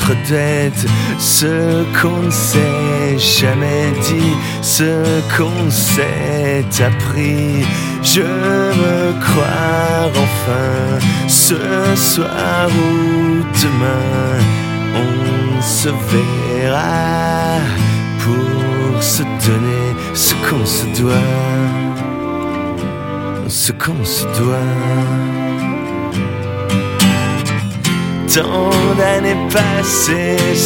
notre dette, ce qu'on ne s'est jamais dit, ce qu'on s'est appris. Je veux croire enfin ce soir ou demain on se verra pour se donner ce qu'on se doit, ce qu'on se doit. Tant d'années passées